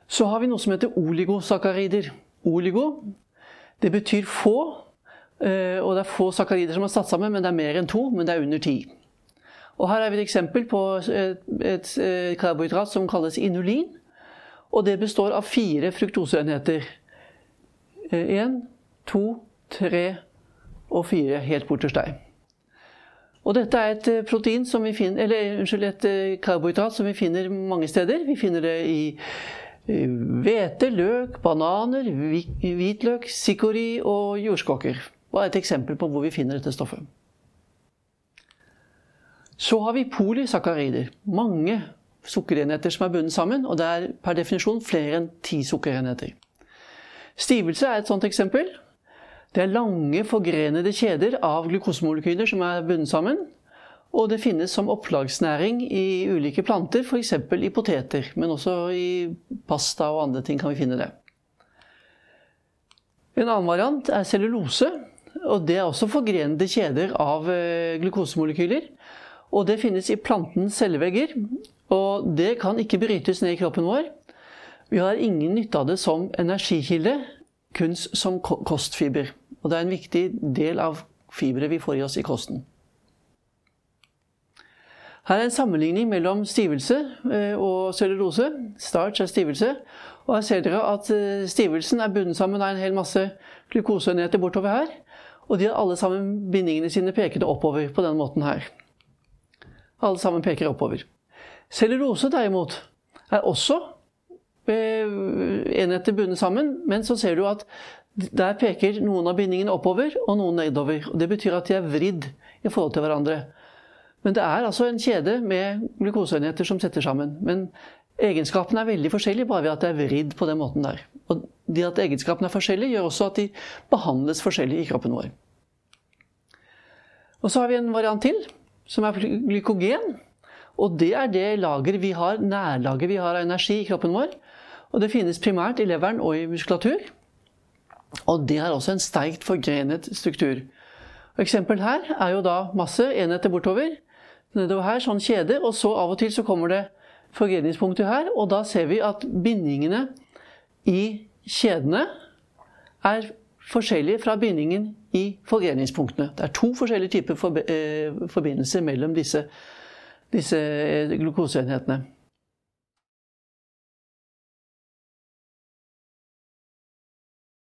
Så har vi noe som heter oligosakkarider. Oligo, det betyr få, og det er få sakkarider som er satt sammen, men det er mer enn 2, men det er under 10. Og her har vi et eksempel på et karbohydrat som kalles inulin, og det består av 4 fruktoseenheter. 1, 2, 3 og 4 helt borterst der. Og dette er et protein som vi finner, et karbohydrat som vi finner mange steder. Vi finner det i hvete, løk, bananer, hvitløk, sikori og jordskokker. Og et eksempel på hvor vi finner dette stoffet. Så har vi polysakkarider. Mange sukkerenheter som er bundet sammen, og det er per definisjon flere enn 10 sukkerenheter. Stivelse er et sånt eksempel. Det er lange, forgrenede kjeder av glukosemolekyler som er bundet sammen, og det finnes som opplagsnæring i ulike planter, for eksempel i poteter, men også i pasta og andre ting kan vi finne det. En annen variant er cellulose, og det er også forgrenede kjeder av glukosemolekyler, og det finnes i plantens cellevegger, og det kan ikke brytes ned i kroppen vår. Vi har ingen nytte av det som energikilde, kun som kostfiber. Og det er en viktig del av fibre vi får i oss i kosten. Her er en sammenligning mellom stivelse og cellulose. Starch er stivelse. Og her ser dere at stivelsen er bundet sammen av en hel masse glukoseenheter bortover her. Og de har alle sammen bindingene sine pekende oppover på den måten her. Alle sammen peker oppover. Cellulose derimot er også enheter bundet sammen, men så ser du at der peker noen av bindingene oppover og noen nedover. Og det betyr at de er vridd i forhold til hverandre. Men det er altså en kjede med glukoseenheter som setter sammen. Men egenskapene er veldig forskjellige, bare ved at det er vridd på den måten der. Og det at egenskapene er forskjellige gjør også at de behandles forskjellig i kroppen vår. Og så har vi en variant til, som er glykogen. Og det er det lager vi har, nærlager vi har av energi i kroppen vår. Og det finnes primært i leveren og i muskulatur. Og det har også en sterkt forgrenet struktur. Og eksempel her er jo da masse enheter bortover. Nedover her, sånn kjede, og så av og til så kommer det forgreningspunkter her. Og da ser vi at bindingene i kjedene er forskjellige fra bindingen i forgreningspunktene. Det er 2 forskjellige typer forbindelser mellom disse glukoseenhetene.